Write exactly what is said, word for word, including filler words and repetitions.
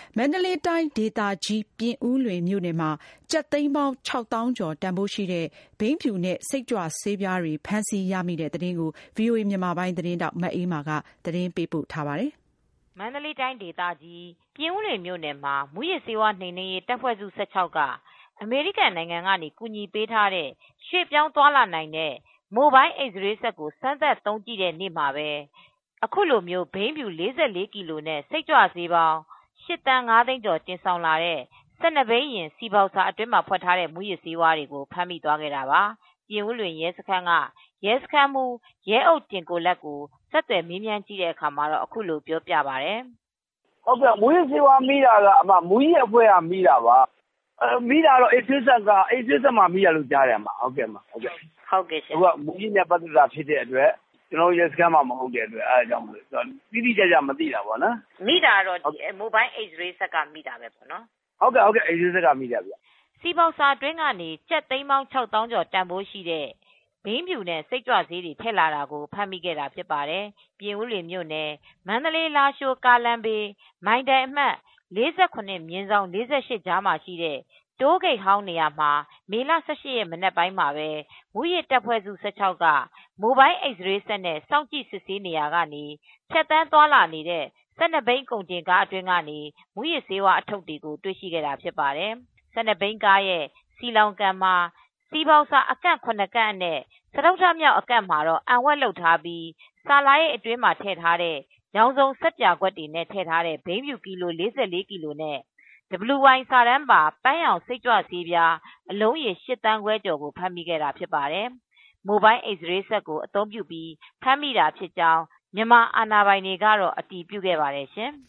မန္တလေးတိုင်းဒေသကြီးပြင်ဦးလွင်မြို့နယ်မှာကျပ်သိန်းပေါင်းခြောက်သောင်းကျော်တန်ဖိုးရှိတဲ့ဘိန်းဖြူနဲ့စိတ်ကြွဆေးပြားတွေဖမ်းဆီးရမိတဲ့သတင်းကို ဗွီအိုအေမြန်မာပိုင်းသတင်းထောက်မအေးမာကသတင်းပေးပို့ထားပါတယ်။မန္တလေးတိုင်းဒေသကြီးပြင်ဦးလွင်မြို့နယ်မှာမူးယစ်ဆေးဝါးနှိမ်နင်းရေးတပ်ဖွဲ့စု၁၆ကအမေရိကန်နိုင်ငံကနေကူညီပေးထားတဲ့ရွှေ့ပြောင်းသွားလာနိုင်တဲ့မိုဘိုင်းအိတ်စရေးစက်ကိုစမ်းသပ်သုံးကြည့်တဲ့နေ့မှာပဲအခုလိုမျိုးဘိန်းဖြူလေးဆယ့်လေးကီလိုနဲ့စိတ်ကြွဆေးပေါင်းရှစ်သန်းငါးသိန်းကျော်တင်ဆောင်လာတဲ့၁၂ဘိန်းရင်စီဘောက်စာအတွင်းမှာဖွက်ထားတဲ့မူးယစ်ဆေးဝါးတွေကိုဖမ်းမိသွားခဲ့တာပါ။ပြင်ဦးလွင်ရဲစခန်းကရဲစခန်းမှူးရဲအုပ်တင်ကိုလက်ကိုဆက်သွယ်မေးမြန်းကြည့်တဲ့အခါမှာတော့အခုလိုပြောပြပါတယ်။ဟုတ်ကဲ့မူးယစ်ဆေးဝါးမိတာကအမမူးယစ်အဖွဲ့ကမိတာပါ။မိတာတော့အေးစစ်ဆက်ကအေးစစ်ဆက်မှာမိရလို့ကြားတယ်အမဟုတ်ကဲ့အမဟုတ်ကဲ့ဟုတ်ကဲ့ရှင်။ဟိုကမူးယစ်နဲ့ပတ်သက်တာဖြစ်တဲ့အတွက်ကျွန်တော်ရဲစခန်းမှာမဟုတ်တဲ့အတွက်အဲဒါကြောင့်မို့လို့တိတိကျကျမသိတာပေါ့နော်မိတာတော့ဒီမိုဘိုင်းအိတ်စရေးဆက်ကမိတာပဲပေါ့နော်ဟုတ်ကဲ့ဟုတ်ကဲ့အိတ်စရေးဆက်ကမိတာဗျစီပေါစာအတွင်းကနေကျပ်သိန်းပေါင်းခြောက်သောင်းကျော်တန်ဖိုးရှိတဲ့ဘိန်းဖြူနဲ့စိတ်ကြွဆေးတွေထည့်လာတာကိုဖမ်းမိခဲ့တာဖြစ်ပါတယ်ပြင်ဦးလွင်မြို့နယ်မန္တလေးလာရှိုးကားလမ်းဘေးမိုင်တိုင်အမှတ်လေးဆယ့်ခုနှစ်မြင်းဆောင်လေးဆယ့်ရှစ်ကြားမှာရှိတဲ့တိုးဂိတ်ဟောင်းနေရာမှာမေလ၁၈ရက်မနက်ပိုင်းမှာပဲမူရစ်တပ်ဖွဲ့စု၁၆ကမိုဘိုင်းအိတ်စရေးစက်နဲ့စောင့်ကြည့်စစ်ဆေးနေရာကနေဖြတ်တန်းသွားလာနေတဲ့၁၂ဘိန်းကုန်တင်ကားအတွင်းကနေမူရစ်ဆေးဝါးအထုပ်တွေကိုတွေ့ရှိခဲ့တာဖြစ်ပါတယ်၁၂ဘိန်းကားရဲ့စီလောင်ကန်မှာစီပေါစာအကန့်ခုနှစ်ကန့်နဲ့စတုတ္ထမြောက်အကန့်မှာတော့အံဝက်လုပ်ထားပြီးစာလာရဲ့အတွင်းမှာထည့်ထားတဲ့ရောင်စုံစက်ပြာခွက်တွေနဲ့ထည့်ထားတဲ့ဘိန်းဖြူကီလိုလေးဆယ့်လေးကီလိုနဲ့ ဒဘလျူ ဝိုင် စာတမ်းပါပန်းရောင်စိတ်ကြွဆေးပြားအလုံးရေရှစ်သန်းခွဲကျော်ကိုဖမ်းမိခဲ့တာဖြစ်ပါတယ်။မိုဘိုင်းအိတ်စရေးစက်ကိုအသုံးပြုပြီးဖမ်းမိတာဖြစ်ကြောင်းမြန်မာအာဏာပိုင်တွေကတော့အတည်ပြုခဲ့ပါတယ်ရှင်။